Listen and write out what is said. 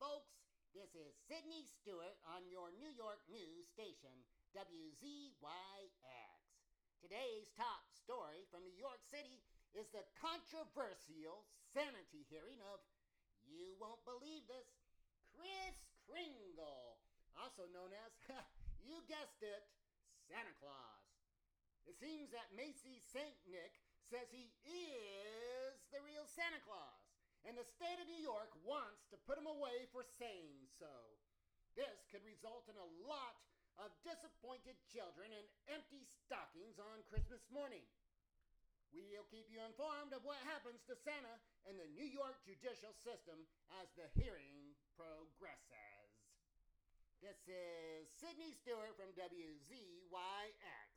folks. This is Sydney Stewart on your New York news station, WZYX. Today's top story from New York City is the controversial sanity hearing of, you won't believe this, Kris Kringle, also known as, you guessed it, Santa Claus. It seems that Macy St. Nick says he is the real Santa Claus, and the state of New York wants to put him away for saying so. This could result in a lot of disappointed children and empty stockings on Christmas morning. We'll keep you informed of what happens to Santa and the New York judicial system as the hearing progresses. This is Sydney Stewart from WZYX.